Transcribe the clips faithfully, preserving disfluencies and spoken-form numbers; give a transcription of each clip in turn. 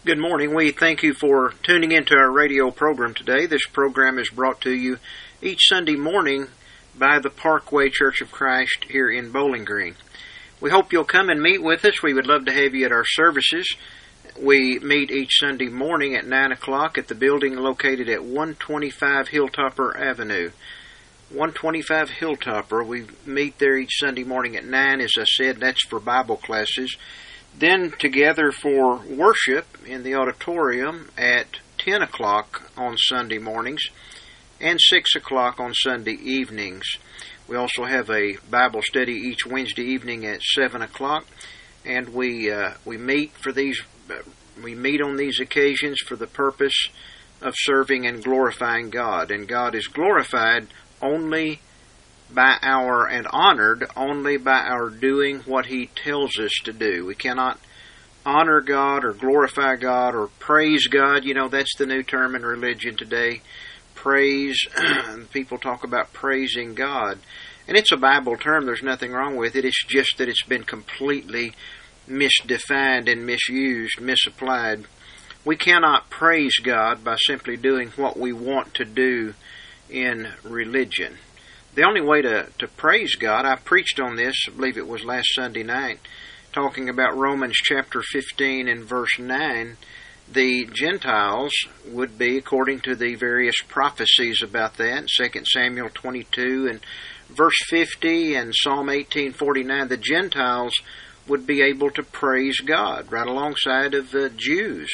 Good morning. We thank you for tuning into our radio program today. This program is brought to you each Sunday morning by the Parkway Church of Christ here in Bowling Green. We hope you'll come and meet with us. We would love to have you at our services. We meet each Sunday morning at nine o'clock at the building located at one twenty-five Hilltopper Avenue. one twenty-five Hilltopper. We meet there each Sunday morning at nine, as I said. That's for Bible classes. Then together for worship in the auditorium at ten o'clock on Sunday mornings and six o'clock on Sunday evenings. We also have a Bible study each Wednesday evening at seven o'clock, and we uh, we meet for these uh, we meet on these occasions for the purpose of serving and glorifying God. And God is glorified only by our, and honored only by our doing what He tells us to do. We cannot honor God or glorify God or praise God. You know, that's the new term in religion today. Praise. People talk about praising God. And it's a Bible term. There's nothing wrong with it. It's just that it's been completely misdefined and misused, misapplied. We cannot praise God by simply doing what we want to do in religion. The only way to, to praise God, I preached on this, I believe it was last Sunday night, talking about Romans chapter fifteen and verse nine. The Gentiles would be, according to the various prophecies about that, Second Samuel twenty-two and verse fifty and Psalm eighteen forty-nine, the Gentiles would be able to praise God right alongside of the Jews.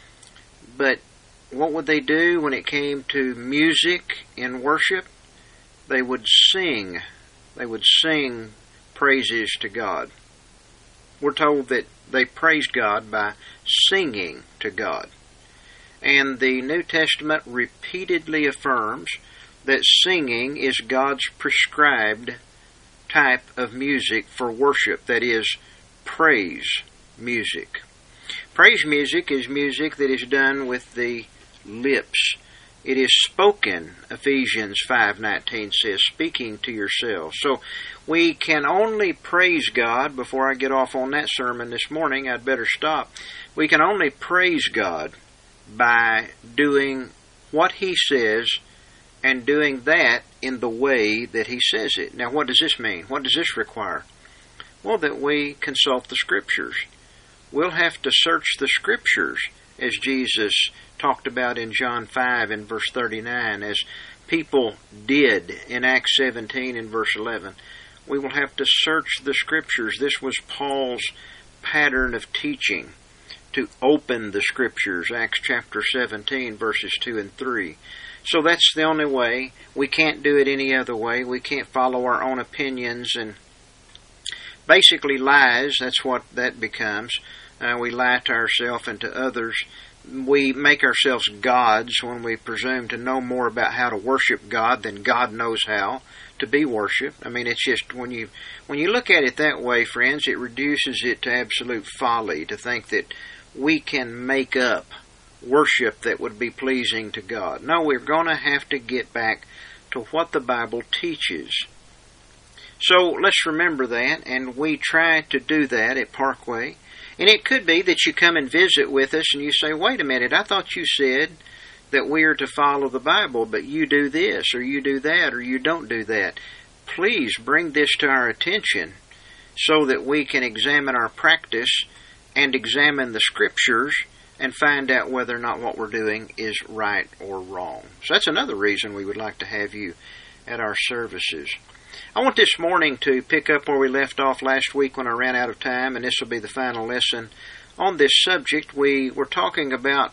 But what would they do when it came to music in worship? They would sing. They would sing praises to God. We're told that they praised God by singing to God. And the New Testament repeatedly affirms that singing is God's prescribed type of music for worship, that is, praise music. Praise music is music that is done with the lips. It is spoken, Ephesians five nineteen says, speaking to yourselves. So we can only praise God. Before I get off on that sermon this morning, I'd better stop. We can only praise God by doing what He says and doing that in the way that He says it. Now, what does this mean? What does this require? Well, that we consult the Scriptures. We'll have to search the Scriptures, as Jesus talked about in John five and verse thirty-nine, as people did in Acts seventeen and verse eleven. We will have to search the Scriptures. This was Paul's pattern of teaching, to open the Scriptures, Acts chapter seventeen, verses two and three. So that's the only way. We can't do it any other way. We can't follow our own opinions and basically lies. That's what that becomes. Uh, we lie to ourselves and to others. We make ourselves gods when we presume to know more about how to worship God than God knows how to be worshipped. I mean, it's just, when you when you look at it that way, friends, it reduces it to absolute folly to think that we can make up worship that would be pleasing to God. No, we're going to have to get back to what the Bible teaches. So let's remember that, and we try to do that at Parkway. And it could be that you come and visit with us and you say, wait a minute, I thought you said that we are to follow the Bible, but you do this, or you do that, or you don't do that. Please bring this to our attention so that we can examine our practice and examine the Scriptures and find out whether or not what we're doing is right or wrong. So that's another reason we would like to have you at our services. I want this morning to pick up where we left off last week when I ran out of time, and this will be the final lesson on this subject. We were talking about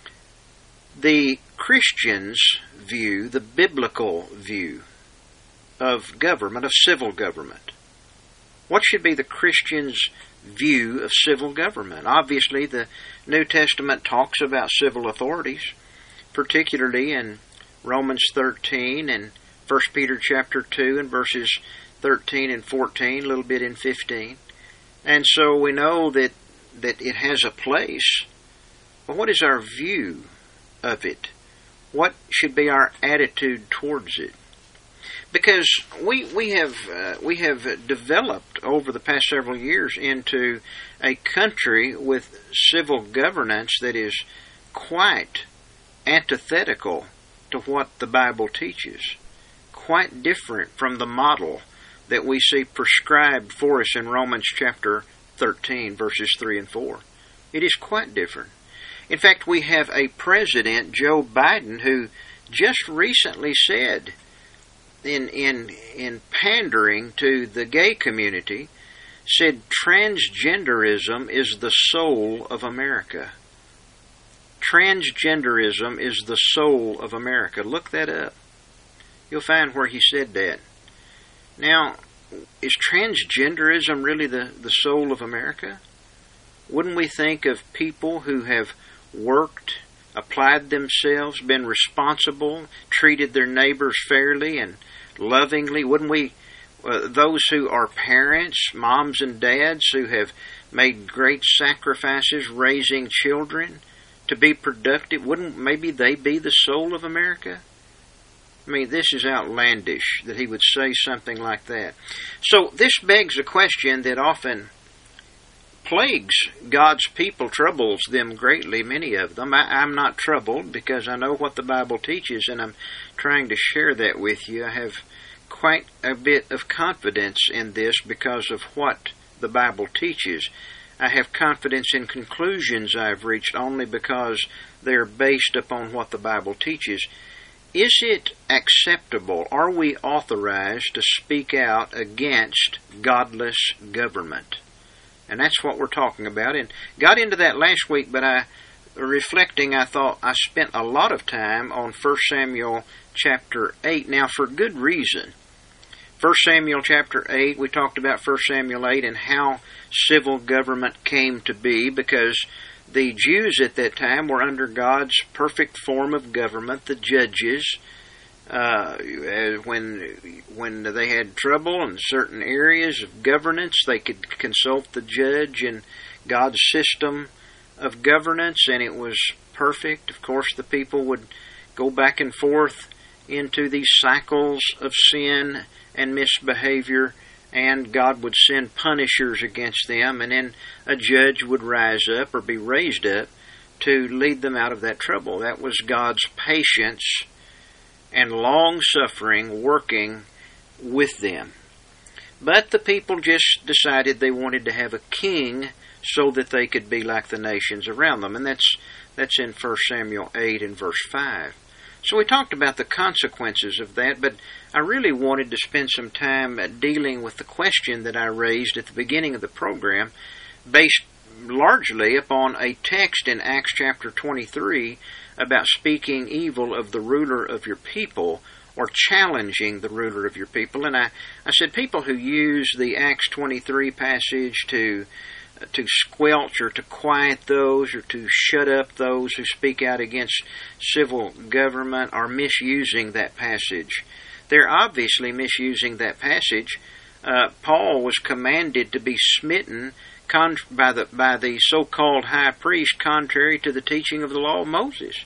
the Christian's view, the biblical view of government, of civil government. What should be the Christian's view of civil government? Obviously, the New Testament talks about civil authorities, particularly in Romans thirteen and First Peter chapter two and verses thirteen and fourteen, a little bit in fifteen. And so we know that, that it has a place. But what is our view of it? What should be our attitude towards it? Because we we have uh, we have developed over the past several years into a country with civil governance that is quite antithetical to what the Bible teaches, quite different from the model that we see prescribed for us in Romans chapter thirteen, verses three and four. It is quite different. In fact, we have a president, Joe Biden, who just recently said, in in in pandering to the gay community, said transgenderism is the soul of America. Transgenderism is the soul of America. Look that up. You'll find where he said that. Now, is transgenderism really the, the soul of America? Wouldn't we think of people who have worked, applied themselves, been responsible, treated their neighbors fairly and lovingly? Wouldn't we, uh, those who are parents, moms and dads, who have made great sacrifices raising children to be productive, wouldn't maybe they be the soul of America? I mean, this is outlandish that he would say something like that. So this begs a question that often plagues God's people, troubles them greatly, many of them. I, I'm not troubled because I know what the Bible teaches, and I'm trying to share that with you. I have quite a bit of confidence in this because of what the Bible teaches. I have confidence in conclusions I've reached only because they're based upon what the Bible teaches. Is it acceptable? Are we authorized to speak out against godless government? And that's what we're talking about. And got into that last week, but I, reflecting, I thought I spent a lot of time on First Samuel chapter eight. Now, for good reason. First Samuel chapter eight, we talked about First Samuel eight and how civil government came to be, because the Jews at that time were under God's perfect form of government, the judges. Uh, when when they had trouble in certain areas of governance, they could consult the judge in God's system of governance, and it was perfect. Of course, the people would go back and forth into these cycles of sin and misbehavior, and God would send punishers against them, and then a judge would rise up or be raised up to lead them out of that trouble. That was God's patience and long-suffering working with them. But the people just decided they wanted to have a king so that they could be like the nations around them. And that's that's in First Samuel eight and verse five. So we talked about the consequences of that, but I really wanted to spend some time dealing with the question that I raised at the beginning of the program, based largely upon a text in Acts chapter twenty-three about speaking evil of the ruler of your people, or challenging the ruler of your people. And I, I said people who use the Acts twenty-three passage to to squelch or to quiet those or to shut up those who speak out against civil government are misusing that passage. They're obviously misusing that passage. Uh, Paul was commanded to be smitten con- by the by the so-called high priest, contrary to the teaching of the law of Moses.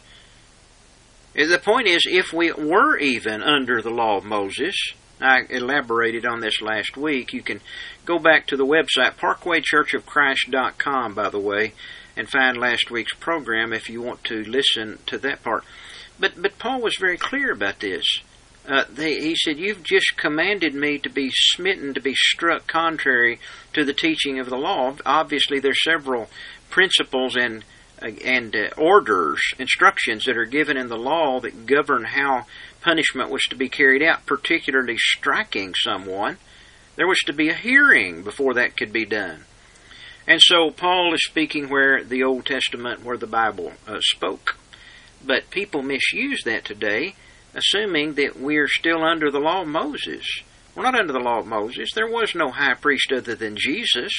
The point is, if we were even under the law of Moses, I elaborated on this last week. You can go back to the website, parkway church of christ dot com, by the way, and find last week's program if you want to listen to that part. But but Paul was very clear about this. Uh, they, he said, you've just commanded me to be smitten, to be struck contrary to the teaching of the law. Obviously, there's several principles and and uh, orders, instructions that are given in the law that govern how punishment was to be carried out, particularly striking someone. There was to be a hearing before that could be done. And so Paul is speaking where the Old Testament, where the Bible uh, spoke. But people misuse that today, assuming that we're still under the law of Moses. We're not under the law of Moses. There was no high priest other than Jesus.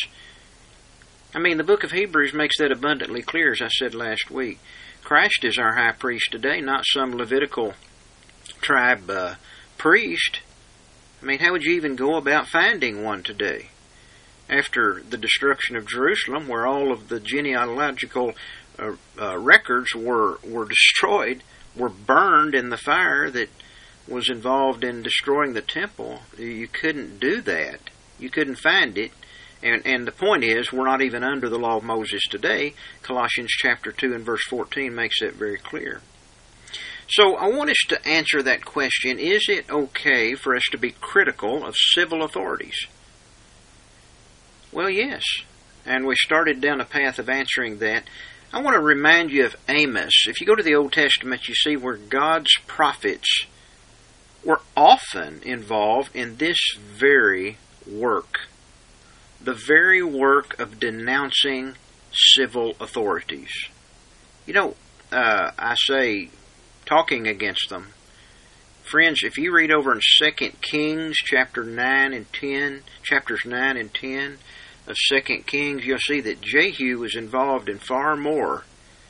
I mean, the book of Hebrews makes that abundantly clear, as I said last week. Christ is our high priest today, not some Levitical tribe uh, priest. I mean, how would you even go about finding one today? After the destruction of Jerusalem, where all of the genealogical uh, uh, records were were destroyed, were burned in the fire that was involved in destroying the temple, you couldn't do that. You couldn't find it. And, and the point is, we're not even under the law of Moses today. Colossians chapter two and verse fourteen makes that very clear. So I want us to answer that question, is it okay for us to be critical of civil authorities? Well, yes. And we started down a path of answering that. I want to remind you of Amos. If you go to the Old Testament, you see where God's prophets were often involved in this very work. The very work of denouncing civil authorities. You know, uh, I say talking against them. Friends, if you read over in Second Kings chapter nine and ten, chapters nine and ten of Second Kings, you'll see that Jehu was involved in far more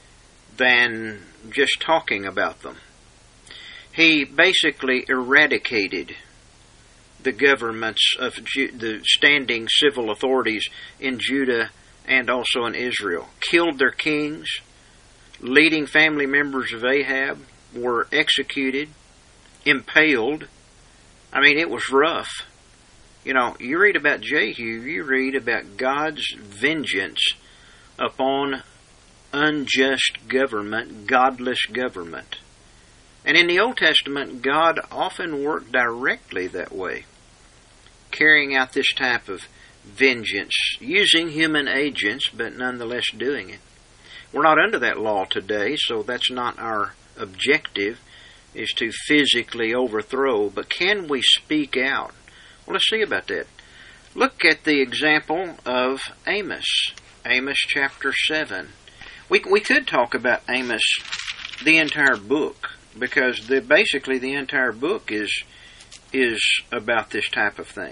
than just talking about them. He basically eradicated the governments of Ju- the standing civil authorities in Judah and also in Israel. Killed their kings. Leading family members of Ahab were executed, impaled. I mean, it was rough. You know, you read about Jehu, you read about God's vengeance upon unjust government, godless government. And in the Old Testament, God often worked directly that way, carrying out this type of vengeance, using human agents, but nonetheless doing it. We're not under that law today, so that's not our objective, is to physically overthrow, but can we speak out? Well, let's see about that. Look at the example of Amos, Amos chapter seven. We we could talk about Amos, the entire book, because the basically the entire book is is about this type of thing.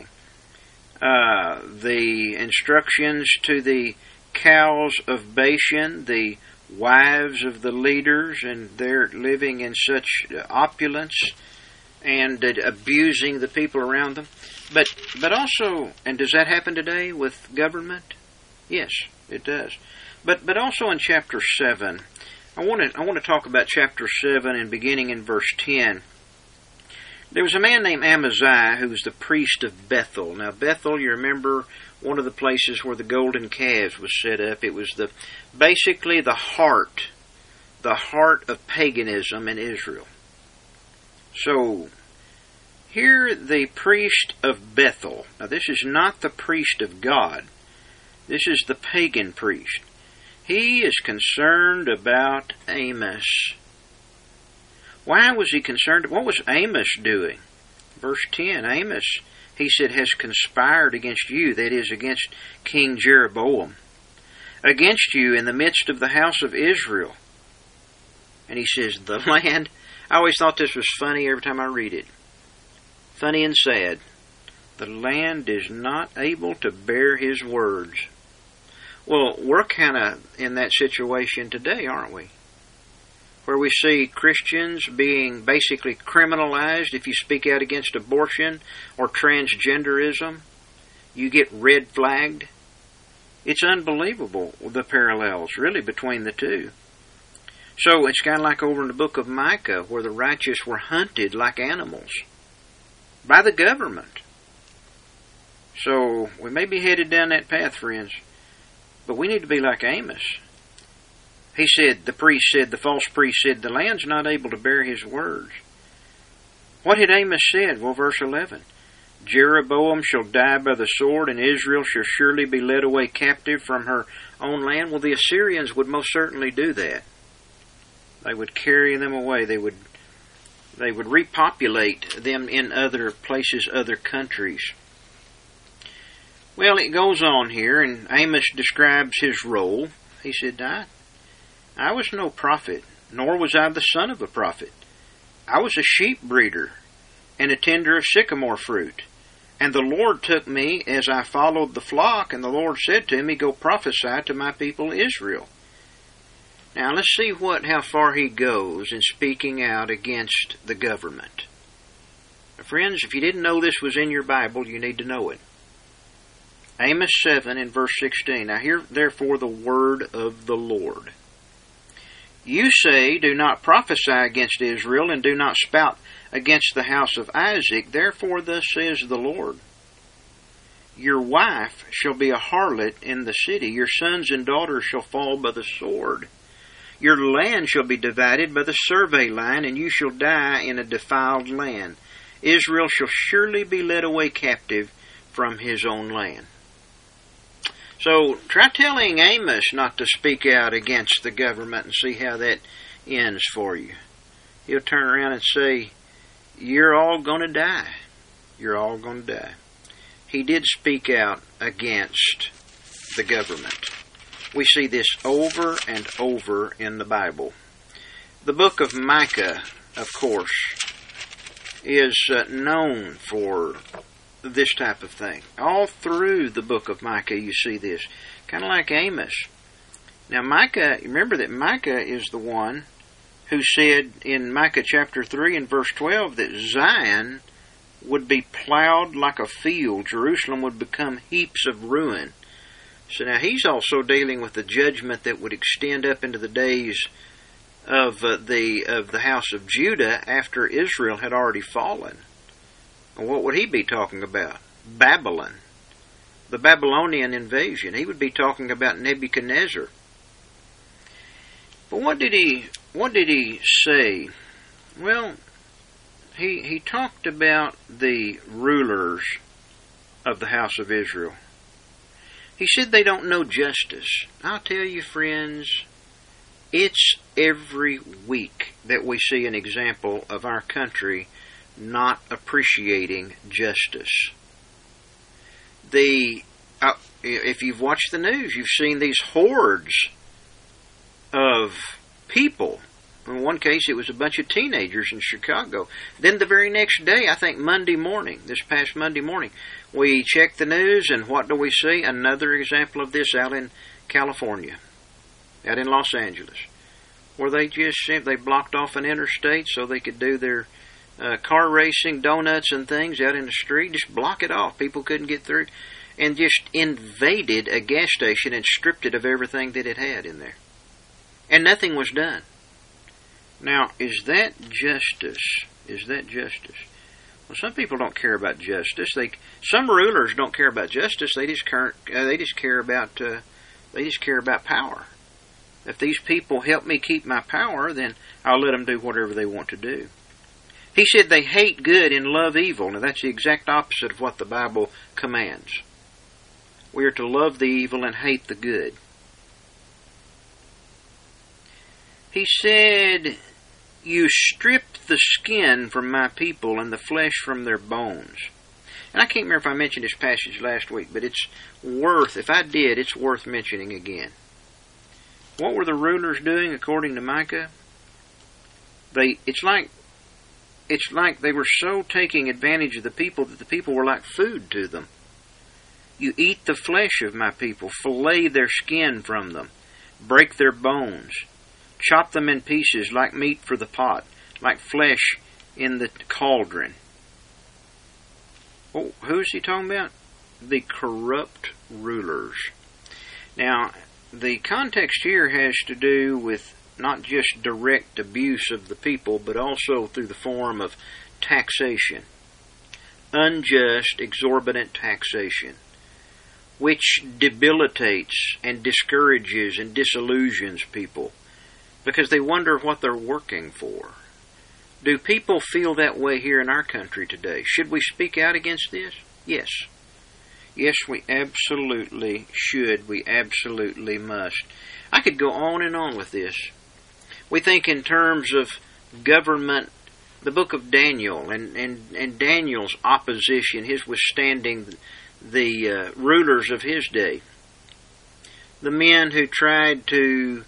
Uh, the instructions to the cows of Bashan, the wives of the leaders, and they're living in such opulence and uh, abusing the people around them. But but also, and does that happen today with government? Yes, it does. But but also in chapter seven, I want to I want to talk about chapter seven and beginning in verse ten. There was a man named Amaziah who was the priest of Bethel. Now Bethel, you remember, one of the places where the golden calves was set up. It was the basically the heart, the heart of paganism in Israel. So here the priest of Bethel. Now this is not the priest of God. This is the pagan priest. He is concerned about Amos. Why was he concerned? What was Amos doing? Verse ten, Amos, he said, has conspired against you, that is, against King Jeroboam, against you in the midst of the house of Israel. And he says, the land, I always thought this was funny every time I read it. Funny and sad. The land is not able to bear his words. Well, we're kind of in that situation today, aren't we? Where we see Christians being basically criminalized. If you speak out against abortion or transgenderism, you get red flagged. It's unbelievable, the parallels, really, between the two. So it's kind of like over in the book of Micah, where the righteous were hunted like animals by the government. So we may be headed down that path, friends, but we need to be like Amos. He said, the priest said, the false priest said, the land's not able to bear his words. What had Amos said? Well, verse eleven. Jeroboam shall die by the sword, and Israel shall surely be led away captive from her own land. Well, the Assyrians would most certainly do that. They would carry them away. They would, they would repopulate them in other places, other countries. Well, it goes on here, and Amos describes his role. He said, I I was no prophet, nor was I the son of a prophet. I was a sheep breeder and a tender of sycamore fruit. And the Lord took me as I followed the flock, and the Lord said to me, go prophesy to my people Israel. Now let's see what how far he goes in speaking out against the government. Now, friends, if you didn't know this was in your Bible, you need to know it. Amos seven in verse sixteen. Now hear therefore the word of the Lord. You say, do not prophesy against Israel, and do not spout against the house of Isaac. Therefore thus says the Lord, your wife shall be a harlot in the city. Your sons and daughters shall fall by the sword. Your land shall be divided by the survey line, and you shall die in a defiled land. Israel shall surely be led away captive from his own land. So try telling Amos not to speak out against the government and see how that ends for you. He'll turn around and say, you're all going to die. You're all going to die. He did speak out against the government. We see this over and over in the Bible. The book of Micah, of course, is uh, known for this type of thing. All through the book of Micah you see this. Kind of like Amos. Now Micah, remember that Micah is the one who said in Micah chapter three and verse twelve that Zion would be plowed like a field. Jerusalem would become heaps of ruin. So now he's also dealing with the judgment that would extend up into the days of uh, the of the house of Judah after Israel had already fallen. And what would he be talking about? Babylon. The Babylonian invasion. He would be talking about Nebuchadnezzar. But what did he what did he say? Well, he he talked about the rulers of the house of Israel. He said they don't know justice. I'll tell you, friends, it's every week that we see an example of our country not appreciating justice. The uh, if you've watched the news, you've seen these hordes of people. In one case, it was a bunch of teenagers in Chicago. Then the very next day, I think Monday morning, this past Monday morning, we checked the news, and what do we see? Another example of this out in California, out in Los Angeles, where they just they blocked off an interstate so they could do their uh, car racing, donuts and things out in the street. Just block it off. People couldn't get through, and just invaded a gas station and stripped it of everything that it had in there. And nothing was done. Now, is that justice? Is that justice? Well, some people don't care about justice. They, some rulers don't care about justice. They just care. Uh, they just care about. Uh, they just care about power. If these people help me keep my power, then I'll let them do whatever they want to do. He said they hate good and love evil. Now, that's the exact opposite of what the Bible commands. We are to love the evil and hate the good. He said, you stripped the skin from my people and the flesh from their bones. And I can't remember if I mentioned this passage last week, but it's worth, if I did, it's worth mentioning again. What were the rulers doing according to Micah? They, it's like, it's like they were so taking advantage of the people that the people were like food to them. You eat the flesh of my people, fillet their skin from them, break their bones, chop them in pieces like meat for the pot, like flesh in the cauldron. Oh, who is he talking about? The corrupt rulers. Now, the context here has to do with not just direct abuse of the people, but also through the form of taxation. Unjust, exorbitant taxation, which debilitates and discourages and disillusions people, because they wonder what they're working for. Do people feel that way here in our country today? Should we speak out against this? Yes. Yes, we absolutely should. We absolutely must. I could go on and on with this. We think in terms of government, the book of Daniel, and, and, and Daniel's opposition, his withstanding the uh, rulers of his day. The men who tried to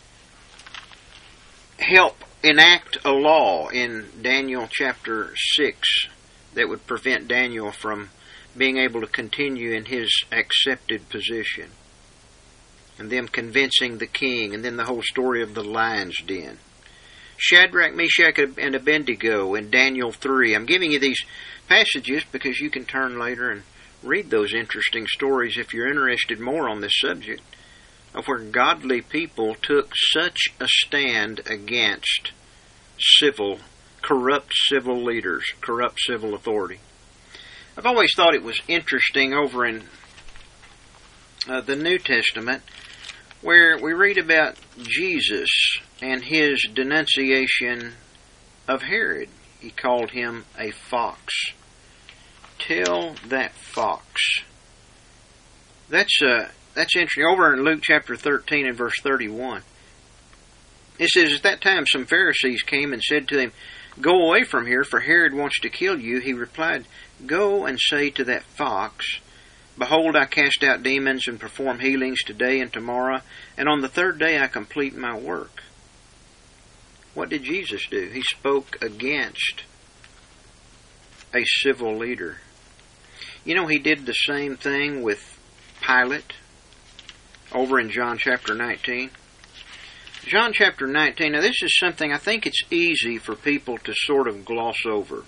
help enact a law in Daniel chapter six that would prevent Daniel from being able to continue in his accepted position. And them convincing the king, and then the whole story of the lion's den. Shadrach, Meshach, and Abednego in Daniel three. I'm giving you these passages because you can turn later and read those interesting stories if you're interested more on this subject of where godly people took such a stand against civil, corrupt civil leaders, corrupt civil authority. I've always thought it was interesting over in uh, the New Testament where we read about Jesus and his denunciation of Herod. He called him a fox. Tell that fox. That's uh, that's interesting. Over in Luke chapter thirteen and verse thirty-one, it says, at that time some Pharisees came and said to him, "Go away from here, for Herod wants to kill you." He replied, "Go and say to that fox, Behold, I cast out demons and perform healings today and tomorrow, and on the third day I complete my work." What did Jesus do? He spoke against a civil leader. You know, he did the same thing with Pilate over in John chapter nineteen. John chapter nineteen, now this is something I think it's easy for people to sort of gloss over.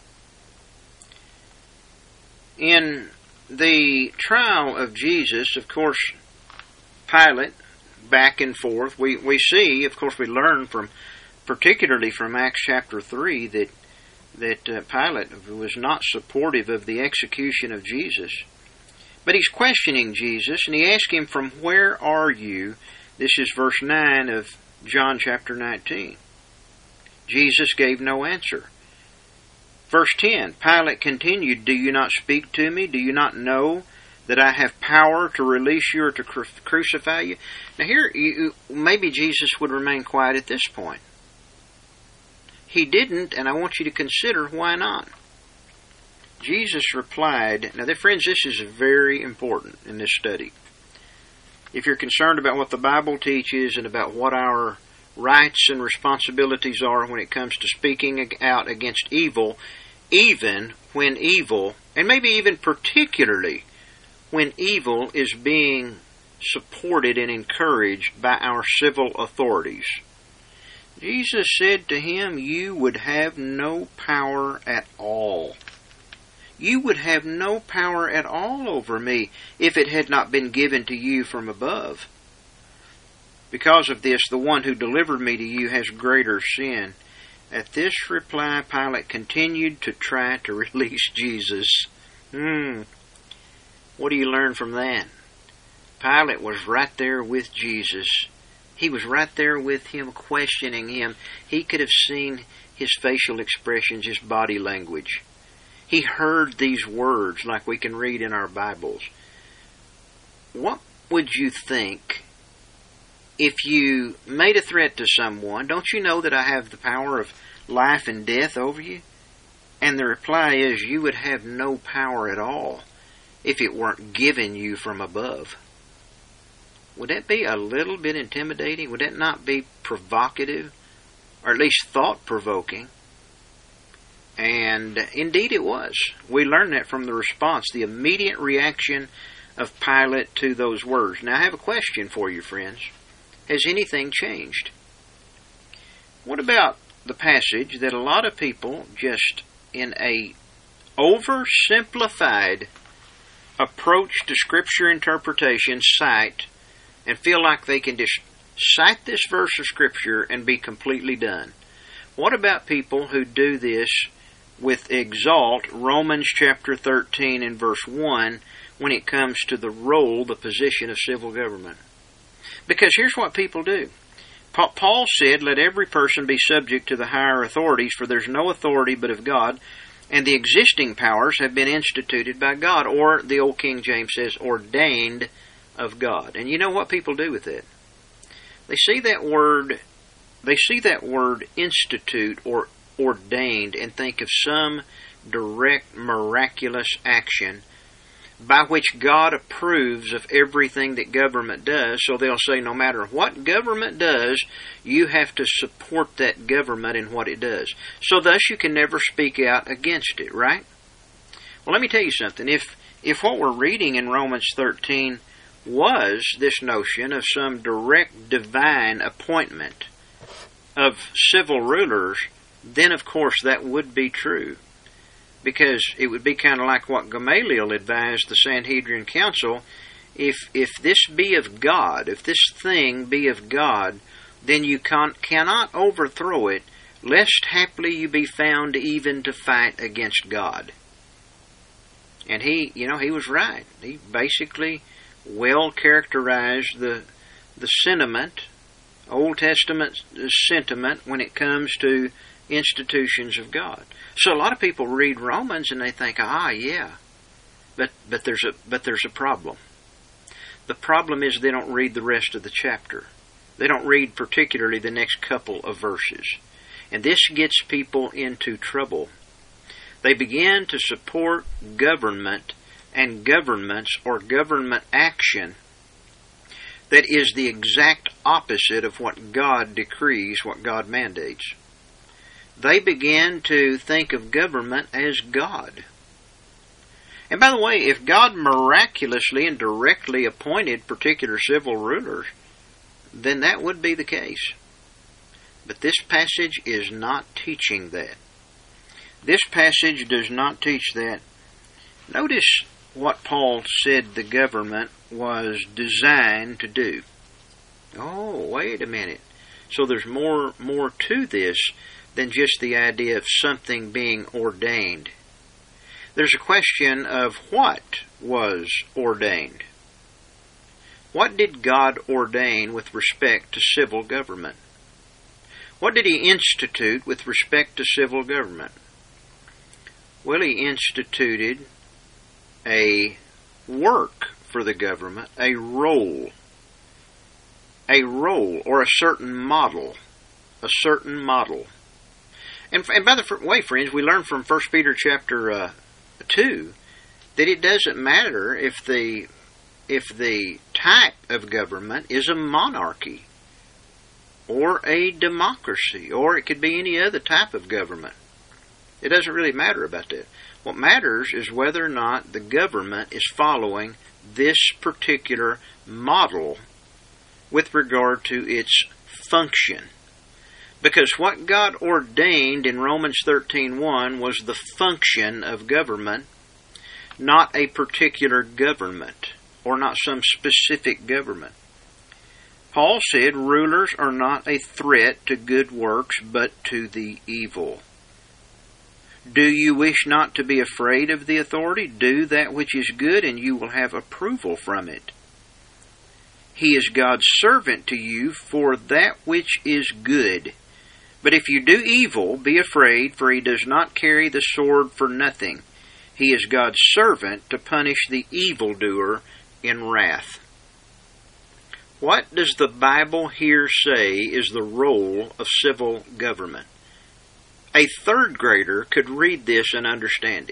In the trial of Jesus, of course, Pilate, back and forth, we, we see, of course, we learn from, particularly from Acts chapter three, that that uh, Pilate was not supportive of the execution of Jesus. But he's questioning Jesus, and he asks him, "From where are you?" This is verse nine of John chapter nineteen. Jesus gave no answer. Verse ten, Pilate continued, "Do you not speak to me? Do you not know that I have power to release you or to cru- crucify you?" Now here, you, maybe Jesus would remain quiet at this point. He didn't, and I want you to consider why not. Jesus replied, now, friends, this is very important in this study. If you're concerned about what the Bible teaches and about what our rights and responsibilities are when it comes to speaking out against evil, even when evil, and maybe even particularly when evil is being supported and encouraged by our civil authorities, Jesus said to him, "You would have no power at all. You would have no power at all over me if it had not been given to you from above. Because of this, the one who delivered me to you has greater sin." At this reply, Pilate continued to try to release Jesus. Hmm. What do you learn from that? Pilate was right there with Jesus. He was right there with him, questioning him. He could have seen his facial expressions, his body language. He heard these words like we can read in our Bibles. What would you think if you made a threat to someone? "Don't you know that I have the power of life and death over you?" And the reply is, "You would have no power at all if it weren't given you from above." Would that be a little bit intimidating? Would that not be provocative? Or at least thought-provoking? And indeed it was. We learn that from the response, the immediate reaction of Pilate to those words. Now I have a question for you, friends. Has anything changed? What about the passage that a lot of people just in a oversimplified approach to Scripture interpretation cite and feel like they can just cite this verse of Scripture and be completely done? What about people who do this with exalt Romans chapter thirteen and verse one when it comes to the role, the position of civil government? Because here's what people do. Paul said, "Let every person be subject to the higher authorities, for there's no authority but of God, and the existing powers have been instituted by God," or the old King James says, ordained of God. And you know what people do with it? They see that word, they see that word institute or ordained and think of some direct miraculous action by which God approves of everything that government does. So they'll say, no matter what government does, you have to support that government in what it does. So thus you can never speak out against it, right? Well, let me tell you something. If if what we're reading in Romans thirteen was this notion of some direct divine appointment of civil rulers, then of course that would be true. Because it would be kind of like what Gamaliel advised the Sanhedrin Council if if this be of God, if this thing be of God, then you can, cannot overthrow it, lest haply you be found even to fight against God. And he, you know, he was right. He basically well characterized the the sentiment, Old Testament sentiment, when it comes to institutions of God. So a lot of people read Romans and they think, ah, yeah, but but there's a but there's a problem. The problem is they don't read the rest of the chapter. They don't read particularly the next couple of verses. And this gets people into trouble. They begin to support government and governments or government action that is the exact opposite of what God decrees, what God mandates. They begin to think of government as God. And by the way, if God miraculously and directly appointed particular civil rulers, then that would be the case. But this passage is not teaching that. This passage does not teach that. Notice what Paul said the government was designed to do. Oh, wait a minute. So there's more more to this than just the idea of something being ordained. There's a question of what was ordained. What did God ordain with respect to civil government? What did He institute with respect to civil government? Well, He instituted a work for the government, a role, a role or a certain model, a certain model. And, and by the way, friends, we learn from First Peter chapter uh, two that it doesn't matter if the if the type of government is a monarchy or a democracy, or it could be any other type of government. It doesn't really matter about that. What matters is whether or not the government is following this particular model with regard to its function. Because what God ordained in Romans thirteen one was the function of government, not a particular government, or not some specific government. Paul said rulers are not a threat to good works, but to the evil. Do you wish not to be afraid of the authority? Do that which is good, and you will have approval from it. He is God's servant to you for that which is good. But if you do evil, be afraid, for he does not carry the sword for nothing. He is God's servant to punish the evildoer in wrath. What does the Bible here say is the role of civil government? A third grader could read this and understand it.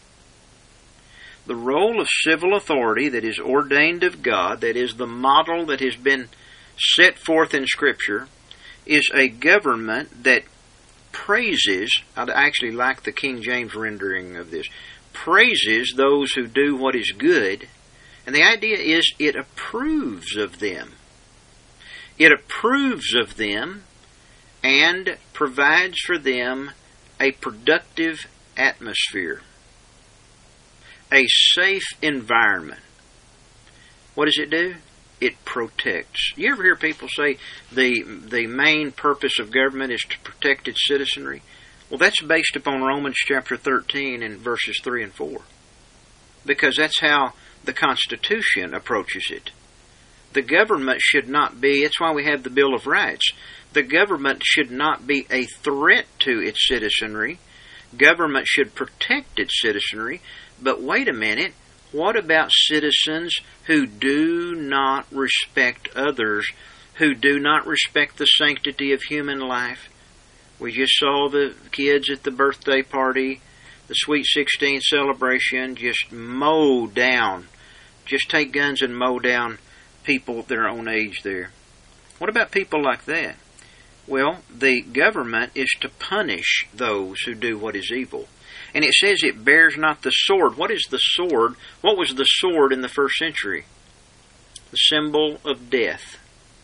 The role of civil authority that is ordained of God, that is the model that has been set forth in Scripture, is a government that praises, I actually like the King James rendering of this, praises those who do what is good, and the idea is it approves of them. It approves of them and provides for them a productive atmosphere, a safe environment. What does it do? It protects. You ever hear people say the the main purpose of government is to protect its citizenry? Well, that's based upon Romans chapter thirteen and verses three and four. Because that's how the Constitution approaches it. The government should not be, that's why we have the Bill of Rights. The government should not be a threat to its citizenry. Government should protect its citizenry. But wait a minute, what about citizens who do not respect others, who do not respect the sanctity of human life? We just saw the kids at the birthday party, the Sweet sixteen celebration, just mow down, just take guns and mow down people their own age there. What about people like that? Well, the government is to punish those who do what is evil. And it says it bears not the sword. What is the sword? What was the sword in the first century? The symbol of death.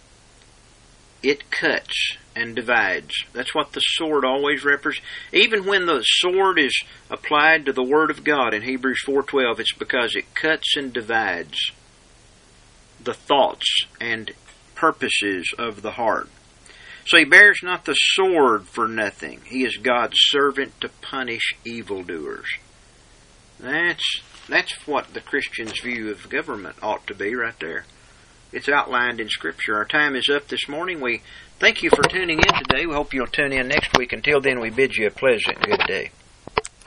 It cuts and divides. That's what the sword always represents. Even when the sword is applied to the Word of God in Hebrews four twelve, it's because it cuts and divides. the thoughts and purposes of the heart. So he bears not the sword for nothing. He is God's servant to punish evildoers. That's that's what the Christian's view of government ought to be right there. It's outlined in Scripture. Our time is up this morning. We thank you for tuning in today. We hope you'll tune in next week. Until then, we bid you a pleasant good day.